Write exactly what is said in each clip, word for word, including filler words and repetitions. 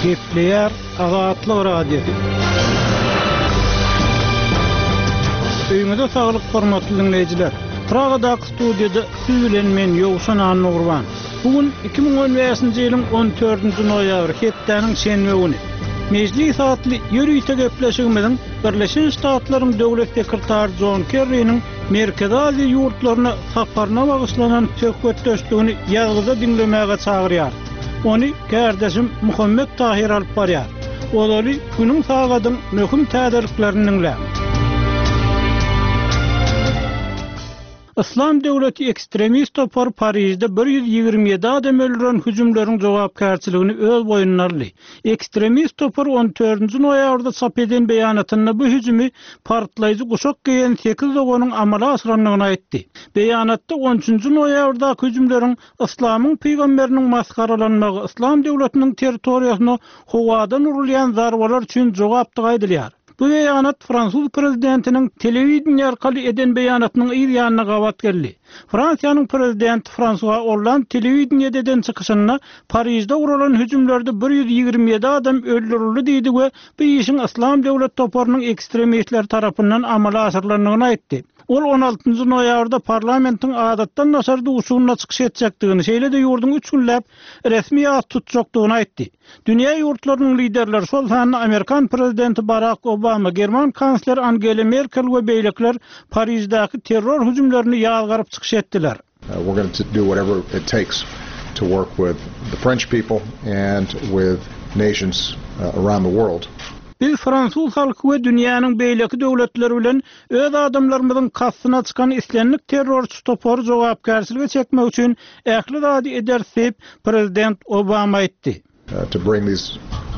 Kepler Azatlyk Radiosu. Öýüňizde saglyk hormatly dinleýijiler. Praga'daki studiýada siz bilen men Ýowşan Annurban. Bugun iki ming on beşinji ýylyň on dördünji noýabry hepdeniň şenbe güni. Meclis atly ýürüýte gepleşigimiň Birleşen Ştatlaryň döwlet sekretary John Kerry'niň Merkezi Aziýa ýurtlaryna saparyna bagyşlanan töhfetdeşligini ýagzyda dinlemäge çagyrýar. Onu kardeşim Muhammed Tahir alyp barýar. Olary günüň sagadyň möhüm täderliklerini dinläp. İslam döwleti ekstremist topar Parisde bir yüz ýigirme ýedi adam öldüren hüjümleriň jogapkärçiligini öz boýnuna aldy. Ekstremist topar on dördünji noýabrda çap eden beýanatynda bu hüjümi partlaýjy guşak giýen sekiz ogonyň amala aşyranlygyny aýtdy. Beýanatda on üçünji noýabrda hüjümleriň İslamyň peýgamberiniň maskaralanmagy, İslam döwletiniň territoriýasyna howadan urulýan zarbalar üçin jogapdyg aýdylýar. Bu beýanat Fransuz prezidentiniň telewizion arkaly eden beýanatynyň ýa-ýanyna gawat geldi. Fransiýanyň prezidenti François Hollande telewizion eden çykyşynda Parisde urulan hüjümlerde bir yüz ýigirme ýedi adam öldürildi diýdi we bu işin İslam döwlet toparynyň ekstremistler tarapyndan amala aşyrylandygyny aýtdy. Ol on altynji noýabrda parlamentiň adatdan naşar duşugyna çykyş etjekdigini, şeýle de ýurdun üç günläp resmi ýat tutjakdygyny aýtdy. Dünýä ýurtlarynyň liderleri şol sany Amerikan prezidenti Barack Obama, German kansler Angela Merkel we beýlekler Parisdäki terror hüjümlerini ýazgaryp çykyş etdiler. Uh, we're going to do whatever it takes to work with the French people and with nations uh, around the world. Biz Fransuz halky we dünýäniň beýleki döwletleri bilen öz adamlarymyzyň kassyna çykan islenlik terrorçy topary jogapkärçilige çekmek üçin ähli zady edersip prezident Obama aýtdy. Uh, to bring these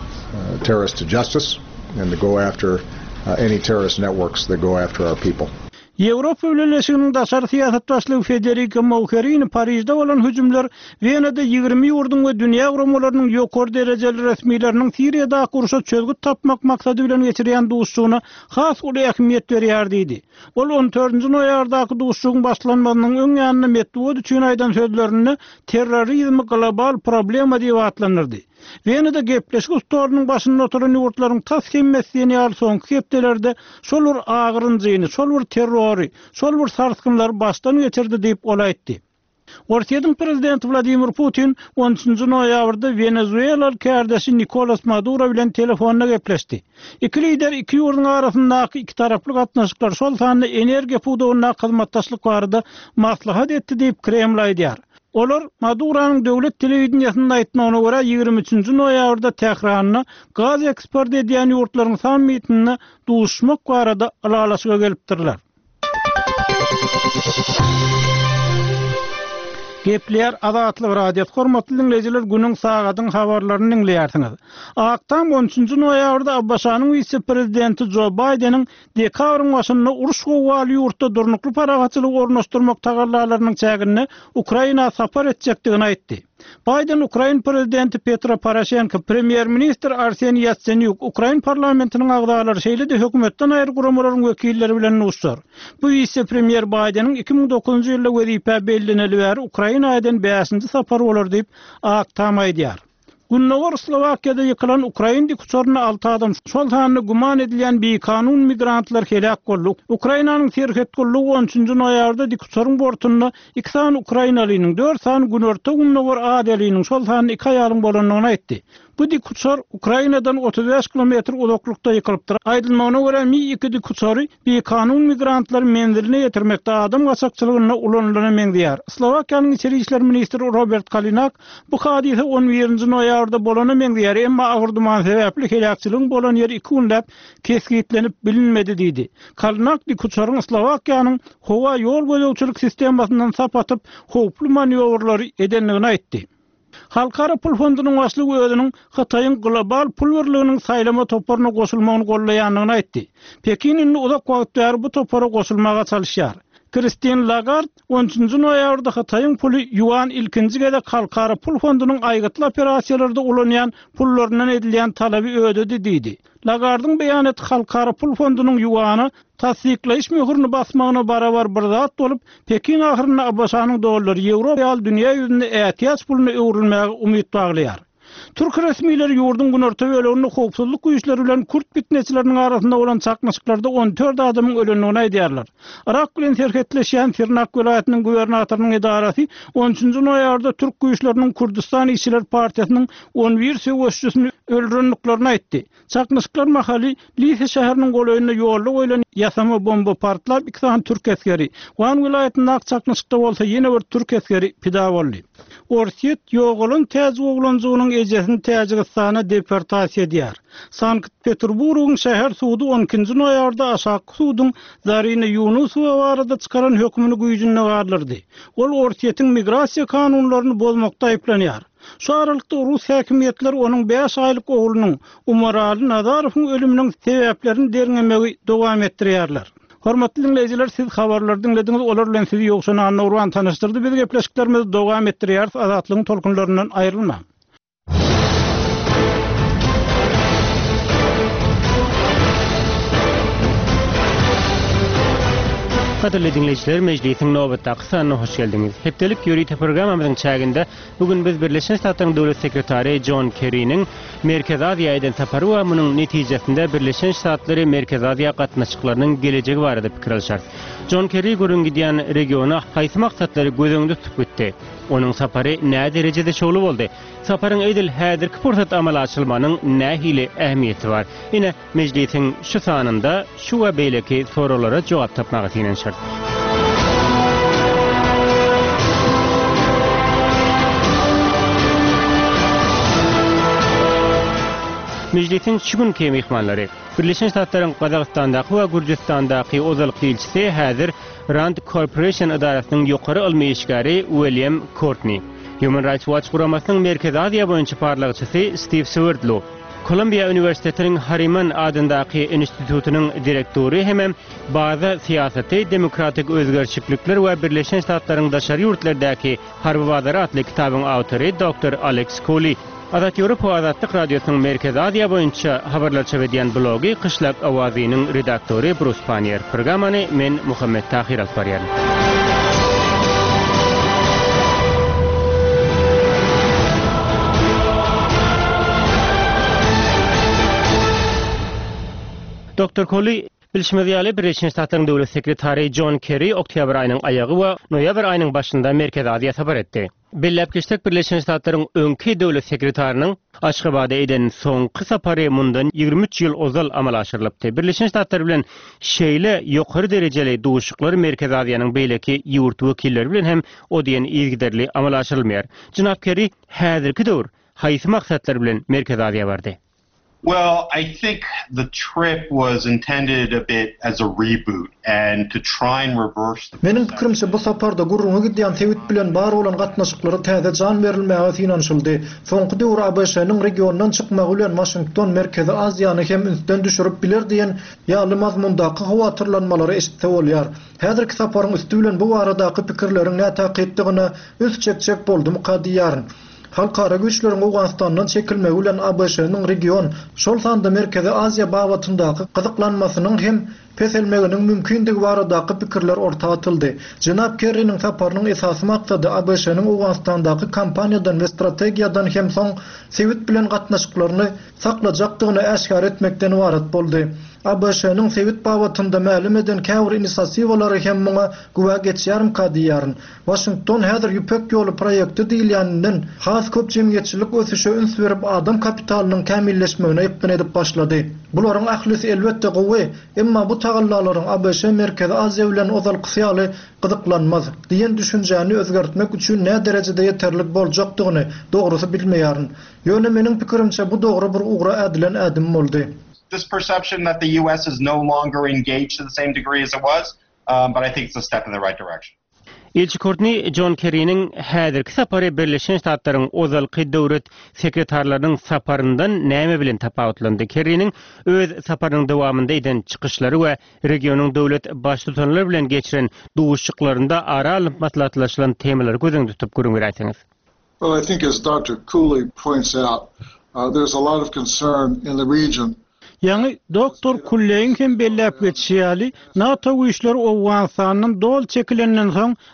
uh, terrorists to justice and to go after uh, any terrorist networks that go after our people. Ýewropa Birleşiginiň daşary siýasat başlygy Federica Mogherini Parisde bolan hüjümler Wenada ýigirme ýurdun we dünýä guramalarynyň ýokary derejeli resmileriniň Siriýada guruşa çözgüt tapmak maksady bilen geçirýän duşsugyna has uly ähmiýet berýär diýdi. Ol on dördünji noýabrdaky duşsugyň başlanmagynyň öň ýanyna Medvedew üçin aýdan sözlerini terrorizm global problema diýip atlandyrdy. Wenada gepleşik ustalarynyň başynda oturan ýurtlaryň tas kemmesini ýaly soňky hepdelerde şolur agyrynjyny, şolur terrori, şolur sarsgynlar başdan geçirdi diýip ol aýtdy. Russiýanyň prezidenti Vladimir Putin on üçünji noýabrda Venezuela kardeşi Nicolas Maduro bilen telefonda gepleşdi. Iki lider iki ýurduň arasyndaky iki taraply gatnaşyklar şol sany energiýa puwdugyna hyzmatdaşlyk barada maslahat etdi diýip Kreml aýdýar. Olar Maduro'nun döwlet telewizionyasynda aýtmagyna görä ýigirme üçünji noýabrda Tehranna gaz eksport edýän ýurtlaryň sammitini duşmak barada alalaşyga gelipdirler. Kepler Azatlyk Radiosu hormatly dinleýijiler, günüň sagadyň habarlaryny dinleýärsiňiz. Aktam on üçünji noýabrda Abbasanyň vice-prezidenti Joe Biden'in dekabrň başynda uruş gowaly ýurtda durnukly paragatçylyk ornaşdyrmak tagallalarynyň çägini Ukraina sapar etjekdigini aýtdy. Biden Ukraina prezidenti Petro Poroshenko, premier minister Arseniy Yatsenyuk, Ukraina parlamentiniň agdalary şeýle de hökümetden aýry guramalaryň wekilleri bilen nuşlar. Bu ise premier Biden'in iki ming dokuzunji ýylda wezipe belleneli bäri Ukrainadan beşinji sapar bolar diýip aktam aýdýar. Günnogar Slovakiýada ýykylan Ukraina dikuçaryna altı adam şol sany guman edilýän bir kanun migrantlar helak boldy. Ukrainanyň terhet gollugy on üçünji noýabrda dikuçaryň bortunda iki sany Ukrainalynyň, dört sany Günorta Günnogar adalynyň şol sany iki aýalyň bolanyny aýtdy. Bu dikuçar Ukrainadan otuz beş kilometr uzaklykda ýykylypdyr. Aýdylmagyna görä mi iki dikuçary bir kanun migrantlar menziline ýetirmekde adam gaçakçylygyna ulanylan meňdýär. Slowakiýanyň içeri işler ministri Robert Kalinak bu hadise on birinji noýabrda bolany meňdýär, emma agyr duman sebäpli helakçylygyň bolan ýeri iki günläp kesgitlenip bilinmedi diýdi. Kalinak dikuçaryň Slowakiýanyň howa ýol gözegçilik sistemasyndan sapatyp howply manewrlary edenligini aýtdy. Halkara pul fondunyň başlygy özüniň Hataýyň global pul birliginiň saýlama toparyna goşulmagyny gollaýanlygyny aýtdy. Pekin indi uzak wagtlar bu topara goşulmaga çalışýar. Christine Lagarde on üçünji noýabrda Hataýyň puly yuan ilkinji gede halkara pul fondunyň aýgytly operasiýalarda ulanýan pullaryndan edilýän talaby ödedi diýdi. Lagarde'ın beýanaty halkara pul fondunyň yuany tasdiklaýyş möhürni basmagyna barabar bir zat bolup, Pekin ahyrynda Abbasanyň dollary Ýewropa ýaly dünýä ýüzünde ätiýaç puluna öwrülmäge umyt baglaýar. Türk resmileri yurdun günorta bölümünde howpsuzlyk güýçleri bilen Kürt bitneçileriniň arasynda bolan çaknaşyklarda on dört adamyň ölenigini aýdýarlar. Irak bilen serhetleşýän Sirnak welaýatynyň gubernatorynyň edarasy on üçünji noýabrda Türk güýçleriniň Kurdistan işçiler partiýasynyň on bir söwüşçüsini öldürenliklerini aýtdy. Çaknaşyklar mahally Lise şäheriniň goýlyna ýolda goýulan ýasama bomba partlap iki tane Türk askeri. Van welaýatynyň çaknaşykda bolsa ýene bir Türk askeri pida boldy. Orsiýet ýoğulun täze oglanjygynyň ejesini Täjikistana deportasiýa edýär. Sankt-Peterburgyň şäher sudy on ikinji noýabrda aşaky sudyň Zarina Yunusowa barada çykaran hökmüni güýjüne galdyrdy. Ol Orsiýetiň migrasiýa kanunlaryny bozmakda aýplanýar. Şu aralykda Rus häkimetleri onuň beş aýlyk oglunyň Umaraly Nazarowyň ölüminiň sebäplerini derňemegi dowam etdirýärler. Hormatly dinleyijiler, siz habarlary dinlediňiz, olar bilen sizi ýokşuna Anna Urban tanıştyrdy. Biz gepleşiklerimizi dowam etdirýäris, azatlygyň tolkunlaryndan aýrylma. Kaderli dinleyiciler, meclisin nöbetdaki sanına hoş geldiniz. Hepdelik Yörüýte programamyzyň çäginde bugün biz Birleşen Ştatlaryň döwlet sekretary John Kerry'niň Merkez Aziýa eden sapary we munyň netijesinde Birleşen Ştatlary Merkez Aziýa gatnaşyklarynyň gelejegi barada pikir alýar. John Kerry görün gidýän regiona haýsy maksatlary gözüňde tutup gitdi. Onuň sapary nä derejede şowlu boldy? Saparyň edil häzirki pursat amala açylmanyň nähili ähmiýeti bar? Ine meclisiň şu sanynda şu we beýleki soralara jogap tapmagy tiňen şart. Meclisin şu günki mehmanlary Birleşen Ştatlaryň Gazagstandaky we Gürjistandaky ozallyk elçisi häzir Rand Corporation idarasynyň ýokary ilmi işgäri William Courtney. Human Rights Watch guramasynyň Merkez Aziýa boýunça parlagçysy Steve Swerdlow, Columbia Üniversitetining Harriman adyndaky institutynyň direktory hemem baza siýasaty, demokratik özgerçiklikler we Birleşen Ştatlaryň daşary ýurtlardaky harby bazary atly kitabyň awtory doktor Alex Coley. Azat Ýewropa Azatlyk Radiosynyň Merkez Aziýa boýunça habarlar çevedýän blogy Kışlak Awazynyň redaktory Bruce Panier. Programany men Muhammed Tahir alyp barýarym. doktor Coley bilişmediýäli Birleşen Ştatlaryň döwlet sekretary John Kerry oktyabr aýynyň aýagy we noýabr aýynyň başynda Merkez Aziýa sapar etdi. Belläp geçdik Birleşen Ştatlaryň öňki döwlet sekretärining Aşgabatda eden soňky sapary mundan ýygrimi üç ýyl ozal amal aşyrylypdy. Birleşen Ştatlar bilen şeýle ýokary derejeli duşuklar Merkez Aziýanyň beýleki ýurt wekilleri bilen hem o diýen ýygyderli amal aşyrylmaýar. Jynap Kerry häzirki döwür haýsy maksatlar bilen Merkez Aziýa bardy? Well, I think the trip was intended a bit as a reboot and to try and reverse the Menin pikirimçe bu saparda gurruna gidýän Sewit bilen bar bolan gatnaşyklary täze jan berilmäge finanşyldy. Soňky döwür A B Ş'niň regionundan çykmagy bilen Washington Merkezi Aziýany hem üstden düşürip biler diýen ýaly mazmundaky howatyrlanmalary eşitse bolýar. Häzirki saparyň üstü bilen bu baradaky pikirleriň näta etdigine öz çekçek boldum kadýaryn. Halkara güýçleriň Awganistandan çekilmegi bilen A B Ş'niň region şol sanda Merkezi Aziýa bagtyndaky gyzyklanmasynyň hem peselmeginiň mümkindigi baradaky pikirler ortaga atyldy. Jynap Kerry'niň saparynyň esasy maksady A B Ş'niň Awganistandaky kampaniýadan we strategiýadan hem soň Sewit bilen gatnaşyklaryny saklajakdygyny äşkar etmekden ibaret boldy. A B Ş'niň Sewit bagtynda ma'lum eden käwr inisiatiwalary hem muňa güwa geçýärm kadýaryn. Washington häzir ýüpek ýoly proýekti diýilýändinden has köp jemgyýetçilik ösüşe üns berip adam kapitalynyň kämilleşmegine ýepden edip başlady. Bularyň ahlysy elbetde gowy, emma bu tagallalaryň A B Ş Merkezi Aziýa bilen ozal kysýaly gyzyklanmaz diýen düşünjäni özgertmek üçin nä derejede ýeterlik boljakdygyny dogrusy bilmeýärin. Ýöne meniň pikirimçe bu dogry bir ugra edilen ädim boldy. This perception that the U S is no longer engaged to the same degree as it was, um, but I think it's a step in the right direction. Elçi Courtney John Kerry'niň häzirki sapary Birleşen Ştatlaryň ozalky döwlet sekretarlarynyň saparyndan näme bilen tapawutlandy? Kerry'niň öz saparynyň dowamında eden çykyşlary we regionyň döwlet baş tutanlary bilen geçiren duşuklarynda ara alyp maslahatlaşylan temalary gözüňde tutup görüňüz. Well, I think as Doctor Cooley points out, uh, there's a lot of concern in the region. Yani doktor Kulleyň hem belläp geçýäli NATO güýçleri Awganistanyň dol çekilenden soň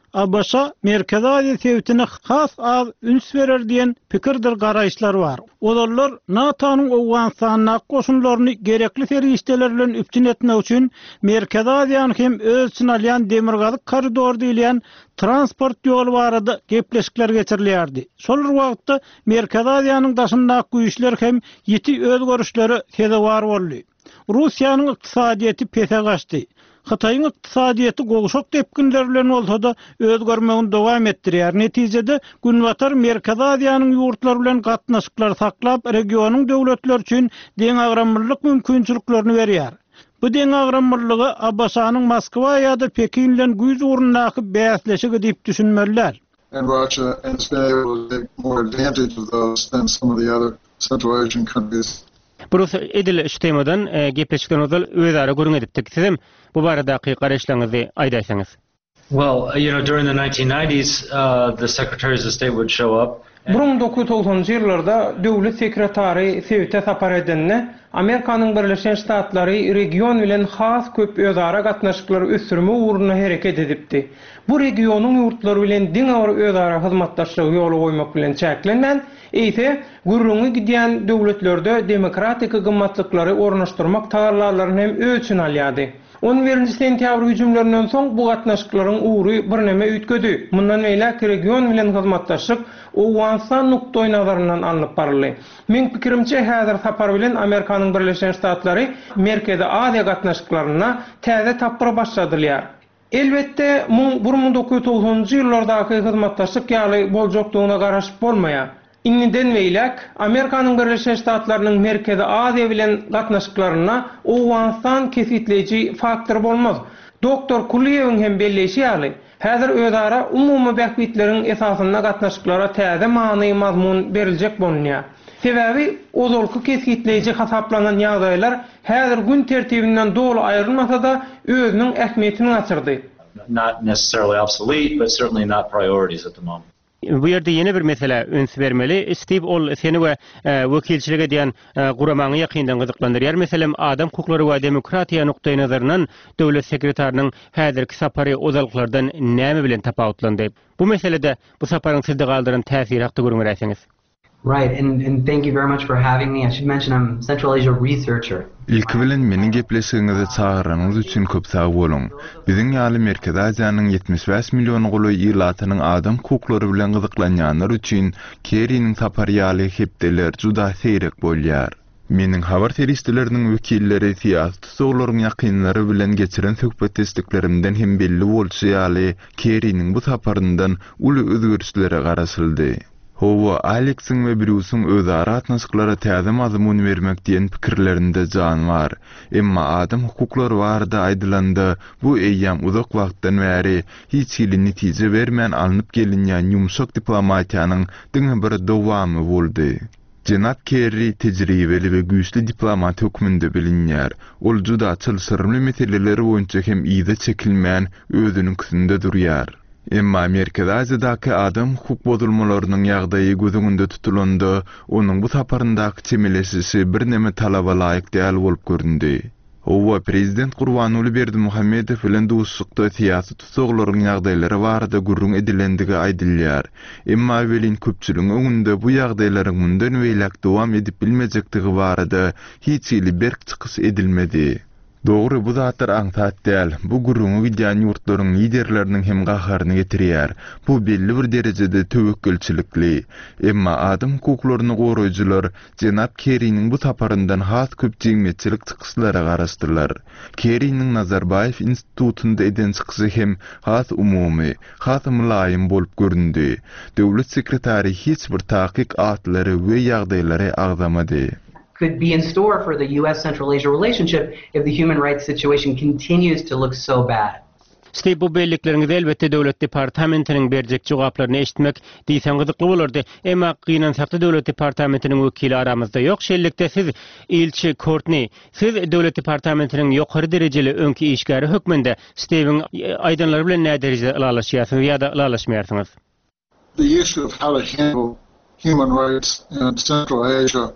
A B S Merkez Aziýa sebitine has az üns berer diýen pikirdir garaýşlar bar. Olar NATO'nun Awganistana goşunlaryny gerekli serişdeler bilen üpçün etmek üçin Merkez Aziýany hem öz için alýan demirgazyk koridor diýilen transport ýolu barada gepleşikler geçirilýärdi. Şol wagtda Merkez Aziýanyň daşyndaky güýçler hem ýeti öz görüşleri teze bar boldy. Russiýanyň ykdysadyýety pese gaçdy. Xitayň ykdysadyýety gogşok tepkinler bilen bolsa-da özgörmegini dowam etdirýär. Netijede günbatar Merkez Aziýanyň ýurtlary bilen gatnaşyklar saklap, regionyň döwletleri üçin deň agramlyk mümkinçiliklerini berýär. Bu deň agramlygy A B S-nyň Moskwa ýa-da Pekin bilen güýç urundaky bäsleşigi diýip düşünmeliler. And Russia has been able to take more advantage of those than some of the other Central Asian countries. Burus edil iştemadan e, gepleşikden ozal özara görüň edipdik. Sizem bu baradaky garaşlaryňyzy aýdaýsaňyz. Well, you know, during the nineteen nineties, uh, the secretaries of state would show up. bin dokuz yüz doksanjy ýyllarda döwlet sekretary Sewite sapar edenne Amerikanyň Birleşen Ştatlary region bilen has köp özara gatnaşyklary ösürme uğruna hereket edipdi. Bu regionyň ýurtlary bilen diňe özara hyzmatdaşlygy ýoly goýmak bilen çäklenen, eýse gurrungy gidýän döwletlerde demokratik gymmatlyklary ornaşdyrmak taýarlarlaryny hem öz üçin alýady. on birinji sentýabr hüjümlerinden soň bu gatnaşyklaryň uğry bir näme üýtgedi. Mundan beýle region bilen hyzmatdaşlyk Awganistan nukdoy nazaryndan alınıp barly. Men pikirimçe häzir sapar bilen Amerikanyň Birleşen Ştatlary Merkezi Aziýa gatnaşyklaryna täze tapyra başladylýar. Elbette bir bin dokuz yüz doksanjy ýyllardaky hyzmatdaşlyk ýaly boljakdygyna garaşyp bolmaýar. Inniden beýlek Amerikanyň Birleşen Ştatlarynyň Merkezi Aziýa bilen gatnaşyklaryna Awganistan kesitleýiji faktor bolmaz. Doktor Kuliýewiň hem belleşi ýaly häzir özara umumy bähbitleriň esasyna gatnaşyklara täze many mazmun beriljek bolýar. Sebebi ozolky kesitleýiji hasaplanan ýagdaýlar häzir gün tertibinden doly aýrylmasa-da özüniň ähmiýetini açyrdy. Not necessarily obsolete, but certainly not priorities at the moment. Bu ýerde ýene bir mesele öns bermeli. Steve ol seni we wekilçiligi diýen guramaňy ýakyndan gyzyklandyrýar. Meselem adam hukuklary we demokratiýa nukdaý nazaryndan döwlet sekretarynyň häzirki sapary ozalyklardan näme bilen tapawutlandy? Bu meselede bu saparyň sizde galdyran täsiri hakda görüňeräsiňiz. Right, and, and thank you very much for having me. I should mention I'm a Central Asia researcher. İlk bilen meni gepleşiňizi çağıranyňyz üçin köp sag boluň. Biziň ýaly Merkez Aziýanyň yetmiş beş million goly ýylatynyň adam hukuklary bilen gyzyklanýanlar üçin Kerry'niň sapary ýaly hepdeler juda seýrek bolýar. Meniň habar teristleriniň wekilleri siýasat tutuklaryň ýakynlary bilen geçiren söhbetdeşliklerimden hem belli bolsa ýaly Kerry'niň bu saparyndan uly özgörüşlere garaşyldy. Howa Alex'in we Bruce'un özara atnaşyklara täze mazmun bermek diýen pikirlerinde jan bar. Emma adam hukuklary barada aýdylandy, bu eýýam uzak wagtdan bäri hiç ýyly netije bermän alınıp gelinýän ýumşak diplomatiýanyň diňe bir dowamy boldy. Jenat Kerry tejribeli we güýçli diplomat hökmünde bilinýär. Ol juda çylsyrly meseleleri boýunça hem ýyda çekilmän özüniň küsünde durýar. Emma Merkez Aziýadaky adam hukuk bozulmalarynyň ýagdaýy gözüňde tutulandy, onuň bu saparyndaky çemeleşisi bir näme talaba laýyk däl bolup göründi. Owa prezident Gurbanuly Berdimuhammedow bilen dostlukda siýasy tutuklaryň ýagdaýlary barada gurrun edilendigi aýdylýar. Emma welin köpçüligiň öňünde bu ýagdaýlaryň mundan beýlek dowam edip bilmejektigi barada hiç ýyly berk çykyş edilmedi. Doğru bu zatlar aňsat däl. Bu gurrunu gidýän ýurtlaryň liderleriniň hem gaharyny getirýär. Bu belli bir derejede töwekkülçilikli. Emma adam hukuklaryny goraýjylar Jenap Kerry'niň bu saparyndan has köp jeňmetçilik çykyşlary garaşdylar. Kerry'niň Nazarbayew institutunda eden çykyşy hem has umumy, has mülayim bolup göründi. Döwlet sekretary hiç bir takyk atlary we ýagdaýlary agzamady. Could be in store for the U S Central Asia relationship if the human rights situation continues to look so bad. Steve bu bellikleriniz elbette döwlet departamentiniň berjek jogaplaryny eşitmek diýsen gyzykly bolardy. Emma gynan sakly döwlet departamentiniň wekili aramyzda ýok. Şeýlelikde siz Elçi Courtney, siz döwlet departamentiniň ýokary derejeli öňki işgäri hökmünde Steve'in aýdanlary bilen näme derejede alalaşýarsyňyz ýa-da alalaşmaýarsyňyz? The issue of how to handle human rights in Central Asia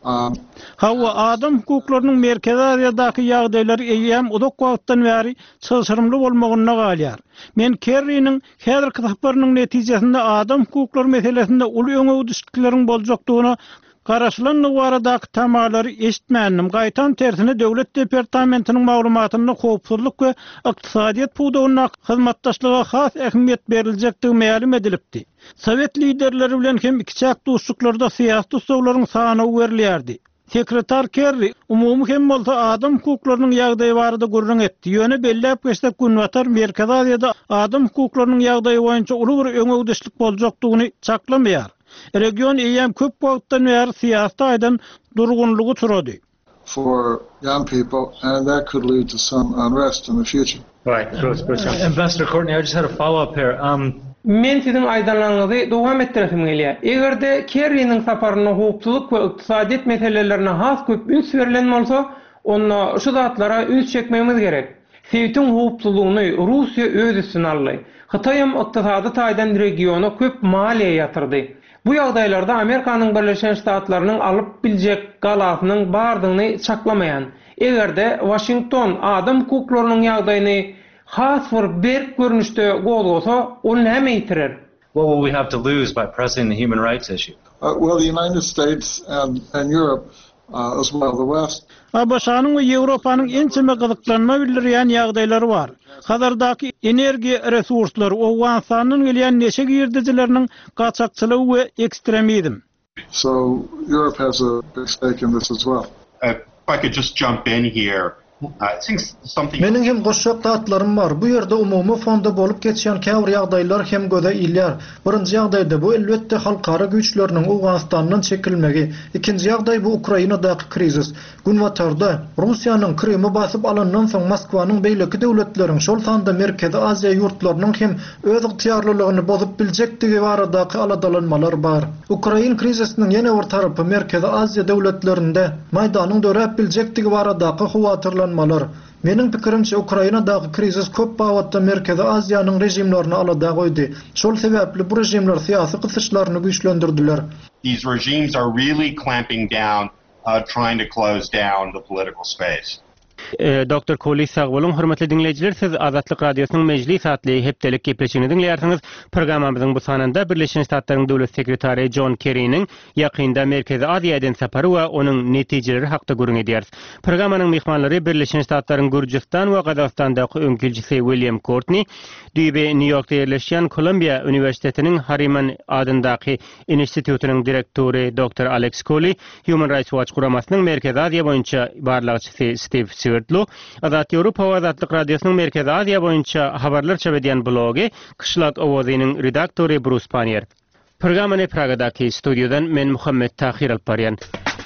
Um, Hawa adam hukuklarynyň Merkezi Aziýadaky ýagdaýlary eýem uzak wagtdan bäri çylşyrymly bolmagyna galýar. Men Kerry'niň häzirki tapmarynyň netijesinde adam hukuklary meselesinde uly öňe düşükleriň boljakdygyna garaşylan nuwaradaky tamalary eşitmänim. Gaýtan tersine döwlet departamentiniň maglumatyny howpsuzlyk we ykdysadyýat puwdagyna hyzmatdaşlyga has ähmiýet beriljekdigi ma'lum edilipdi. Sowet liderleri bilen hem ikiçak dostluklarda siyasi sowlaryň sany berilýärdi. Sekretar Kerry umumy hem bolsa adam hukuklarynyň ýagdaýy barada gurrun etdi. Ýöne belläp geçsek günwatar Merkezi Aziýada adam hukuklarynyň ýagdaýy boýunça uly bir öňe boljakdygyny çaklamaýar. Region eýem köp wagtdan bäri siyasata aýdan durgunlugy turady. For young people, and that could lead to some unrest in the future. Right. Ambassador Courtney, I just had a follow-up here. Um, Men sizin aýdanlaryňyzy dowam etdirýim gelýär. Egerde Kerry'niň saparyna hukukçylyk we ykdysadyýat meselelerine has köp üns berilen bolsa, onda şu zatlara üns çekmemiz gerek. Sewitiň hukukçylygyny Russiýa öz üstüne aldy. Hytaýam ykdysady taýdan regiona köp maliýe ýatyrdy. Bu ýagdaýlarda Amerikanyň Birleşen Ştatlarynyň alyp biljek galasynyň bardygyny çaklamaýan. Egerde Washington adam hukuklarynyň ýagdaýyny has bir berk görnüşde golgosa, ol näme ýitirer? what will we have to lose by pressing the human rights issue? Uh, well, the United States and, and Europe, uh, as well as the West. Abaşanyň we Ýewropanyň ençeme gyzyklanma bildirýän ýagdaýlary bar. Hazırdaky energiýa resurslary Owgaňstanyň gelýän neşe girdijileriniň gaçakçylygy we ekstremizm. So Europe has a big stake in this as well. Uh, if I could just jump in here. I think something Mening hem goşak taatlarym bar. Bu ýerde umumy fonda bolup geçýän käwr ýagdaýlar hem göze ilýär. Birinji ýagdaýda bu elbetde halkara güýçleriniň Owganstanyň çekilmegi, ikinji ýagdaý bu Ukrainadaky krizis. Günwatarda Russiýanyň Krymy basyp alandan soň Moskwanyň beýleki döwletleriň şol sanda Merkezi Aziýa ýurtlarynyň hem öz ygtyýarlylygyny bozup biljekdigi baradaky aladalanmalar bar. Ukrain krizisiniň ýene bir tarapy Merkezi Aziýa döwletlerinde maýdanyň döräp biljekdigi baradaky howatyrlar. Mening pikirimçe Ukrainadaky krizis köp bawatda Merkezi Aziýanyň rejimlerini alada goýdy. Şol sebäpli bu rejimler syýasy gysyşlaryny güýçlendirdiler. These regimes are really clamping down, uh, trying to close down the political space. Doktor Koli Sagbolun, hürmetli dinleyijiler, siz Azatlyk Radiosynyň mejlis satly hepdelik gepleşigini dinleýärsiňiz. Programmamyzyň bu sanynda Birleşen Ştatlaryň döwlet sekretary John Kerry'niň ýakynda Merkezi Aziýadan sapary we onuň netijeleri hakda gurrun edýäris. Programmanyň mehmanlary Birleşen Ştatlaryň Gürjistan we Gazakstandaky öňkilçisi William Courtney, düýbe New Yorkda ýerleşýän Columbia Üniversitetiniň Harriman adyndaky institutynyň direktory doktor Alex Coley, Human Rights Watch guramasynyň Merkezi Aziýa boýunça barlagçysy Steve Sewardlo, Azat Ýewropa we Azatlyk Radiosynyň Merkezi Aziýa boýunça habarlar çap edýän blogy Kışlak owazynyň redaktory Bruce Panier. Programmany Pragadaky studiodan men Muhammed Tahir alparyan.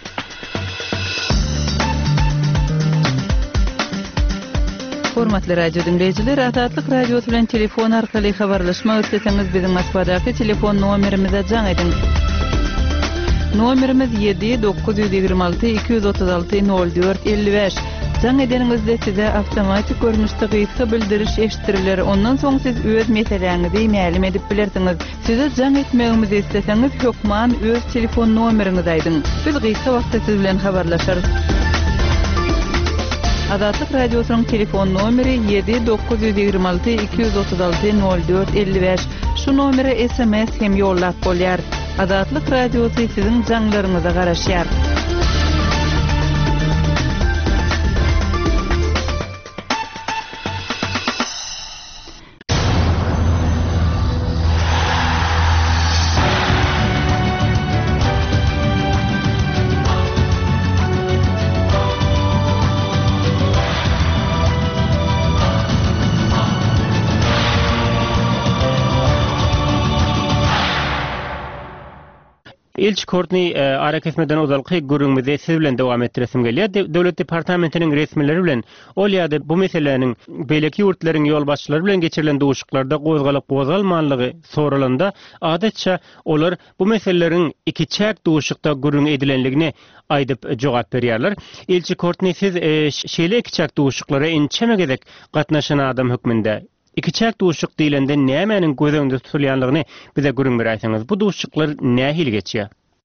Hormatly radio dinleyijiler, Azatlyk Radiosu bilen telefon arkaly habarlaşmak isteseňiz biziň Moskvadaky telefon nomerimize jaň edin. Nomerimiz yedi dokuz yirmi altı iki yüz otuz altı nol dört elli beş. Jaň edeningizde size awtomatik görnüşde gysga bildiriş eşitiriler. Ondan soň siz öz meseleňizi ma'lum edip bilersiňiz. Size jaň etmegimizi isteseňiz hökman öz telefon nomeriňizi aýdyň. Biz gysga wagtda siz bilen habarlaşarys. Azatlyk Radiosynyň telefon nomeri yedi dokuz yirmi altı iki yüz otuz altı nol dört elli beş. Şu nomere S M S hem ýollap bolýar. Azatlyk Radiosy siziň jaňlaryňyza garaşýar. İlç Courtney ara kesmeden ozalky gurrunmyzy siz bilen dowam etdiresim gelýär. Döwlet departamentiniň resmileri bilen ol ýa-da bu meselelerin beýleki ýurtlaryň ýol başçylary bilen geçirilen dowuşyklarda gozgalyp gozalmanlygy sorulanda adatça olar bu meselelerin iki çäk dowuşykda gurrun edilenligini aýdyp jogap berýärler. Ilç Courtney siz şeýle iki çäk dowuşyklara ençeme gezek gatnaşan adam hükmünde İki çäk dowuşyk diýilende nämenin göz öňünde tutulýanlygyny bize gürrün berýärsiňiz. Bu dowuşyklar nähili geçýär?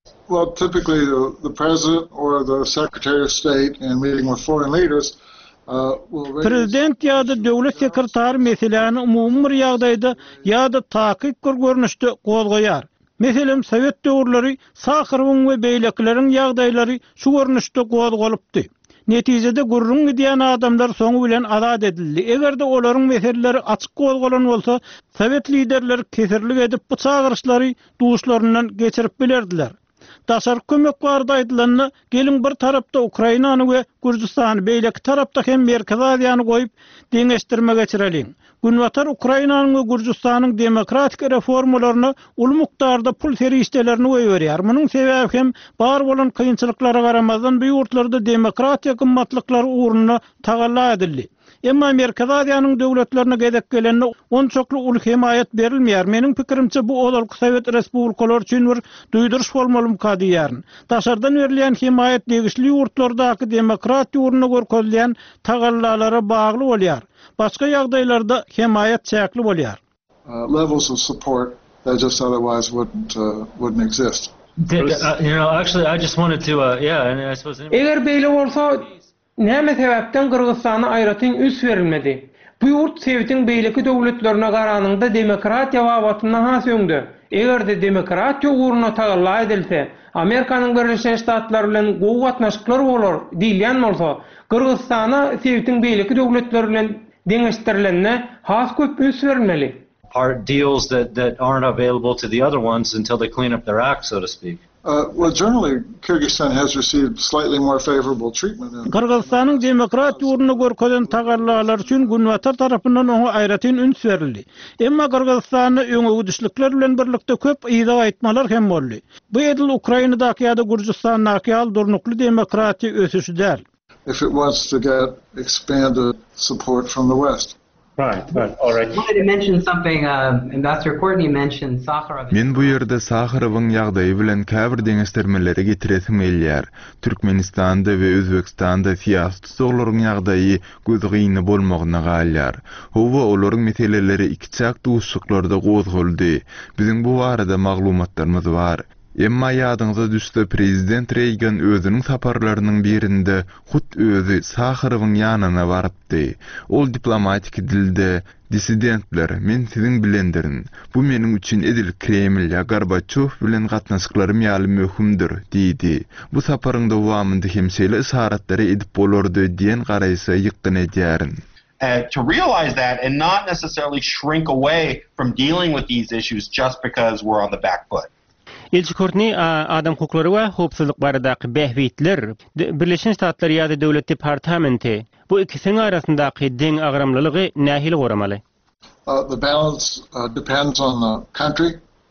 Well, typically the, the president or the secretary of state in meeting with foreign leaders uh, will raise... Prezident ýa-da döwlet sekretary meseleni umumyr ýagdaýda ýa-da takyk görnüşde gozgoýar. Meselem Sovet döwürleri Sakharowyň we beýlekleriň ýagdaýlary şu görnüşde gozgolypdy. Netijede gurrun gidiýän adamlar soňu bilen azat edildi. Egerde olaryň meseleleri açyk gozgolan bolsa, Sovet liderleri kesirlik edip bu çağırışlary duşlaryndan geçirip bilerdiler. Daşar kömek barda aýdylanny gelin bir tarapda Ukrainany we Gürjistany, beýleki tarapda hem Merkez Aziýany goýup deňeşdirme geçireliň. Günwatar Ukrainanyň we Gürjistanyň demokratik reformalaryny uly mukdarda pul serişdelerini goýberýär. Munyň sebebi hem bar bolan kynçylyklara garamazdan bu ýurtlarda demokratiýa gymmatlyklary uğruna tagalla edildi. Emma Merkez Aziýanyň döwletlerine gezek gelenine on çoklu uly himayet berilmeýär. Meniň pikirimçe bu olarky Sowet respublikalary üçin bir duýduruş bolmaly mukaddiýär. Daşardan berilýän himayet degişli ýurtlardaky demokratiýa uğruna görkezilýän tagallalara bagly bolýar. Başga ýagdaýlarda himayet çäkli bolýar. Uh, levels of support that just otherwise wouldn't uh, wouldn't exist. Did, uh, you know, actually, I just wanted to, uh, yeah, and I suppose... Eger beýle bolsa, näme sebäpden Kyrgyzstana aýratyn üs berilmedi? Bu ýurt Sowetiň beýleki döwletlerine garanyňda demokratiýa wabatyndan has öňdi. Eger de demokratiýa uğruna tagalla edilse, Amerikanyň Birleşen Ştatlary bilen gowy gatnaşyklar bolar diýilýän bolsa, Kyrgyzstana Sowetiň beýleki döwletleri bilen deňeşdirilenine has köp üs berilmeli. Are deals that, that aren't available to the other ones until they clean up their act, so to speak. Uh, well, generally, Kyrgyzstan has received slightly more favorable treatment. Kyrgyzstanyň demokratiýa uğruna görkezen tagallalar üçin Günwatar tarapyndan oňa aýratyn üns berildi. Emma Kyrgyzstany öňe düşlikler bilen birlikde köp ýyda aýtmalar hem boldy. Bu edil Ukrainadaky ýa-da Gürjistanyňky ýaly durnukly demokratiýa ösüşi däl. If it wants to get expanded support from the West. Right, right, all right. I wanted to mention something, uh, Ambassador Courtney mentioned Sakharov. Men bu ýerde Sakharowyň ýagdaýy bilen käbir deňeşdirmeleri getiresim gelýär. Türkmenistanda we Özbekistanda siýasy tutuklaryň ýagdaýy gözgyny bolmagyna galýar. Howa olaryň meseleleri iki çak duşluklarda gozgoldy. Biziň bu barada maglumatlarymyz bar. Emma ýadyňyza düşse Prezident Reagan özüniň saparlarynyň birinde hut özü Sakharowyň ýanyna barypdy. Ol diplomatik dilde dissidentler, men siziň bilendirin. Bu meniň üçin edil Kreml ýa Gorbaçow bilen gatnaşyklarym ýaly möhümdir, diýdi. Bu saparyň dowamynda hemşeýle isaratlary edip bolardy diýen garaýsa ýykdyn edýärin. Uh, to realize that and not necessarily shrink away from dealing with these issues just because we're on the back foot. Elçi Courtney adam hukukları we howpsuzlyk baradaky behbitler Birleşen Ştatlar ýa-da döwlet departamenti bu ikisiniň arasyndaky deň agramlylygy nähili goramaly? Uh, the balance uh, depends on the country.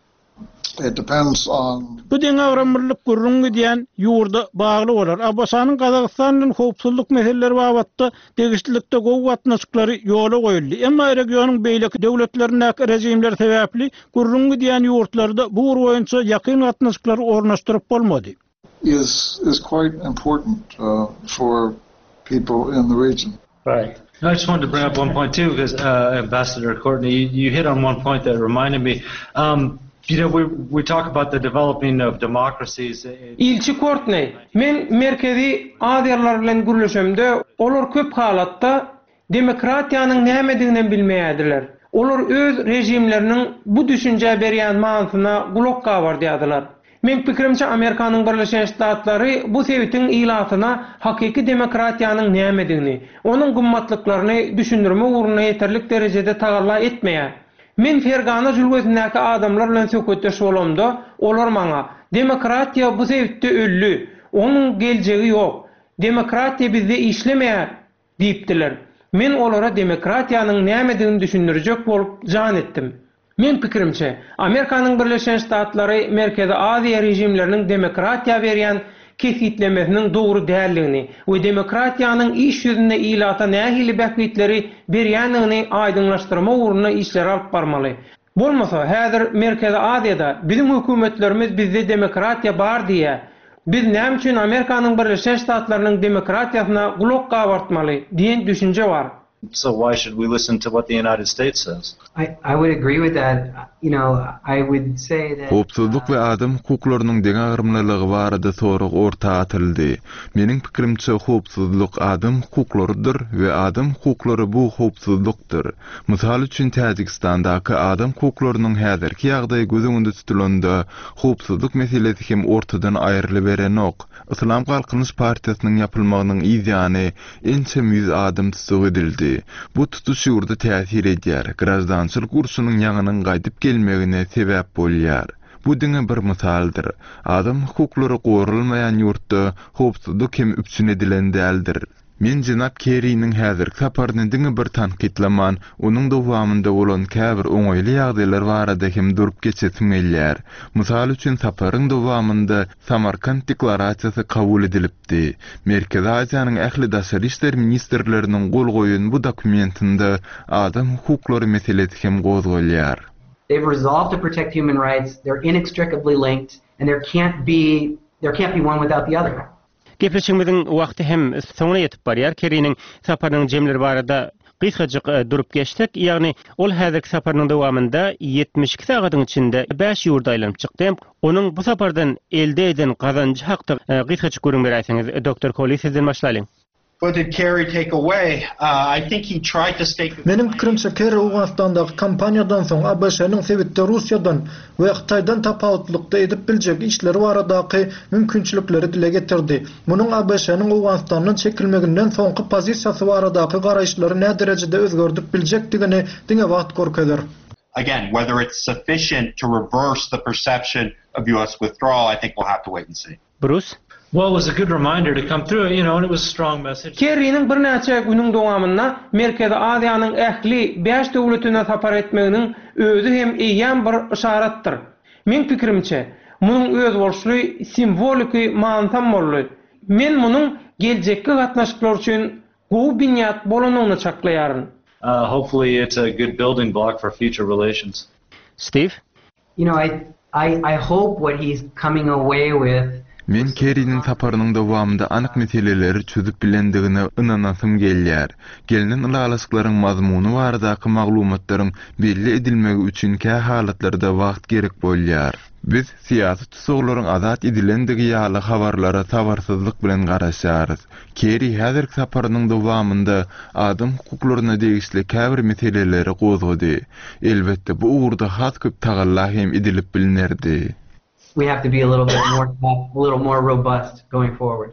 It depends on... Bu deň agramlylyk gurrun gidiýän ýurda bagly bolar. Abbasanyň Kazakstanyň howpsuzlyk meseleleri babatda degişlikde gowy gatnaşyklary ýola goýuldy. Emma regionyň beýleki döwletlerindäki rejimler sebäpli gurrun gidiýän ýurtlarda bu boýunça ýakyn gatnaşyklary ornaşdyryp bolmady. Is is quite important uh, for people in the region. Right. I just wanted to bring up one point too, because uh, Ambassador Courtney, you, you hit on one point that reminded me. Um, You know, we we talk about the developing of democracies. İlçi Courtney, men Merkezi Aziýalar bilen gürleşemde olar köp halatda demokratiýanyň nämedigini bilmeýärdiler. Olar öz rejimleriniň bu düşünje berýän manasyna gulak gabardýardylar. Men pikirimçe Amerikanyň Birleşen Ştatlary bu Sowetiň ilatyna hakyky demokratiýanyň nämedigini, onuň gymmatlyklaryny düşündirme uğruna yeterlik derejede tagalla etmeýär. Men Fergana jülgözündäki adamlar bilen söhbetdeş bolamda, olar maňa demokratiýa bu Sowetde öllü, onuň geljegi ýok. Demokratiýa bizde işlemeýär diýipdiler. Men olara demokratiýanyň nämedigini düşündirjek bolup jan etdim. Men pikirimçe Amerikanyň Birleşen Ştatlary Merkezi Aziýa rejimleriniň demokratiýa berýän kesitlemesinin doğru dälligini we demokratiýanyň iş ýüzünde ilata nähili bähbitleri berýänligini aýdynlaşdyrma uğruna işler alyp barmaly. Bolmasa häzir Merkezi Aziýada bizim hökümetlerimiz bizde demokratiýa bar diýe, biz näme üçin Amerikanyň Birleşen Ştatlarynyň demokratiýasyna gulak gabartmaly diýen düşünje bar. So why should we listen to what the United States says? I, I would agree with that. You know, I would say that... Hopsuzluk ve adam hukuklarynyň deň agyrmlylygy barada sorak orta atyldy. Meniň pikirimçe hopsuzluk adam hukuklarydyr we adam hukuklary bu hopsuzlukdyr. Mysal üçin Tajikistandaky adam hukuklarynyň häzirki ýagdaýy gözüňde tutulanda hopsuzluk meselesi hem ortadan aýryly berenok. Islam Galkynys Partiýasynyň yapylmagynyň ýyany ençem ýüz adam tutup edildi. Bu tutuş ýurda täsir edýär. Grazdançylyk ursunyň ýanynyň gaýdyp gelmegine sebäp bolýar. Bu diňe bir misaldyr. Adam hukuklary gorulmaýan ýurtda hopsuzlyk hem üpsün edilen däldir. Men Jenap Kerry'nin häzirki saparyny diňe bir tanqidlaman, onuň dowamynda bolan käbir oňaýly ýagdaýlar barada hem durup geçesim gelýär. Mysal üçin saparyň dowamynda Samarkand deklarasiýasy kabul edilipdi. Merkezi Aziýanyň ähli daşary işler ministrleriniň gol goýun bu dokumentinde adam hukuklary meselesi hem gozgalýar. They've resolved to protect human rights. They're inextricably linked, and there can't be there can't be one without the other. Gepleşigimiziň wagty hem soňuna ýetip barýar. Kerry'niň saparynyň jemleri barada gysgaçyk durup geçdik. Ýagny ol häzirki saparynyň dowamynda yetmiş iki sagatyň içinde beş ýurda aýlanyp çykdy. Onuň bu sapardan elde eden gazanjy hakda gysgaçyk görüň berýärsiňiz. Doktor Coley sizden başlaýyn. What did Kerry take away? Uh, I think he tried to stake... Menim pikirimçe Kerry Awganistandaky kampaniýadan soň A B S-nyň Sewitde Russiýadan we Hytaýdan tapawutlykda edip biljek işleri baradaky mümkinçilikleri dile getirdi. Munyň A B S-nyň Awganistanyň çekilmeginden soňky pozisiýasy baradaky garaýşlary näme derejede özgördüp biljekdigini diňe wagt görkezler. Again, whether it's sufficient to reverse the perception of U S withdrawal, I think we'll have to wait and see. Bruce? Well, it was a good reminder to come through, you know, and it was a strong message. Kerry'nin bir näçe günüň dowamynda Merkezi Aziýanyň ähli beş döwletine sapar etmeginiň özü hem eýän bir işaretdir. Men pikirimçe, munyň öz bolşuly simboliki mantam bolýar. Men munyň geljekki gatnaşyklar üçin gowy binýat bolanyny çaklaýaryn. Uh, hopefully it's a good building block for future relations. Steve? You know, I I I hope what he's coming away with Men Kerry'nin saparynyň dowamynda anyk meseleleri çözüp bilendigine ynanasym gelýär. Gelinen ýalyşyklaryň mazmuny baradaky maglumatlaryň belli edilmegi üçin kä halatlarda wagt gerek bolýar. Biz siyasi tutuklaryň azat edilendigi ýaly habarlara tabarsyzlyk bilen garaşýarys. Kerry häzirki saparynyň dowamynda adam hukuklaryna degişli käbir meseleleri gozgady. Elbetde bu uğurda hat köp tagalla hem edilip bilinerdi. We have to be a little bit more a little more robust going forward.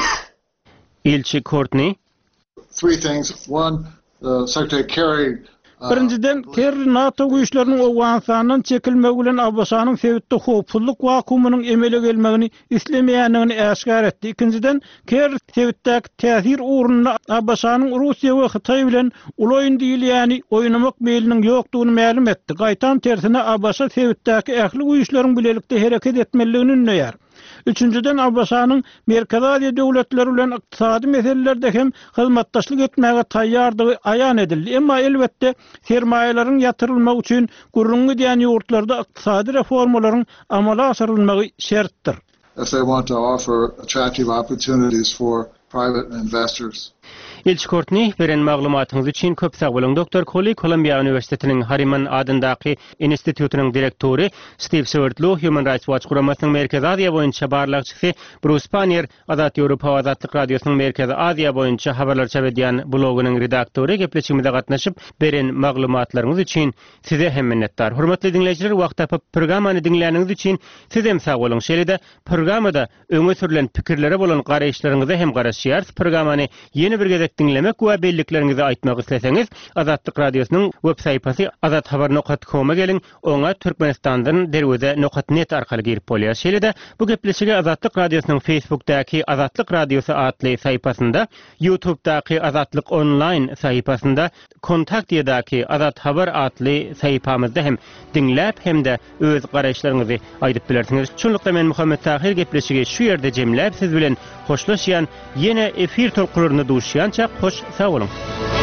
Ilçe Courtney? Three things. One, uh, Secretary Kerry Birinciden, Kerry NATO güýçleriniň Awganistanyň çekilmegi bilen A B S-nyň Sewitde hopsuzlyk wakumynyň emele gelmegini islemeýändigini äşkar etdi. Ikinciden, Kerry Sewitdäki täsir uğrunda A B S-nyň Russiýa we Hytaý bilen uloýun diýil, ýani oýnamak meýliniň ýokdugyny ma'lum etdi. Gaýtan tersine A B S Sewitdäki ähli güýçleriň bilelikde hereket etmeliligini ünleýär. Üçüncüden A B S-nyň Merkezi Aziýa döwletleri bilen ykdysady meselelerde hem hyzmatdaşlyk etmäge taýýardygy aýan edildi. Emma elbetde sermaýelerin ýatyrylmagy üçin gurrungy diýen ýurtlarda ykdysady reformalaryň amala asyrylmagy şertdir. If they want to offer attractive opportunities for private investors. Ilçe Courtney, beren maglumatyňyz üçin köp sag bolan. Doktor Coley, Columbia Üniversitetiniň Harriman adyndaky institutynyň direktori, Steve Sewardlu, Human Rights Watch guramasynyň Merkezi Aziýa boýunça barlagçysy, Bruce Panier, Azat Ýewropa Azatlyk Radiosynyň Merkezi Aziýa boýunça habarlar çap edýän blogunyň redaktory gepleşigimizde gatnaşyp beren maglumatlaryňyz üçin size hem minnetdar. Hormatly dinleýijiler, wagt tapyp programmany dinleýäniňiz üçin size hem sag bolan. Şeýle-de programmada öňe sürülen pikirlere bolan garaýşlaryňyzy hem garaşýar. Programmany ýeni bir gezek dinlemek we belliklerinizi aýtmak isleseňiz, Azatlyk Radiosynyň web saýpasy azat habar nokta com-a gelin, oňa Türkmenistandan derweze nokta net arkaly girip bolýar. Şeýle-de bu gepleşige Azatlyk Radiosynyň Facebookdaky Azatlyk Radiosy adly saýpasynda, YouTubedaky Azatlyk online saýpasynda, Kontaktiýadaky Azat habar adly saýpamyzda hem dinläp hem-de öz garaýşlaryňyzy aýdyp bilersiňiz. Şonlukda men Muhammed Tahir gepleşige şu ýerde jemläp siz bilen hoşlaşýan, ýene efir tolkularyny duşýança hoş sag bolun.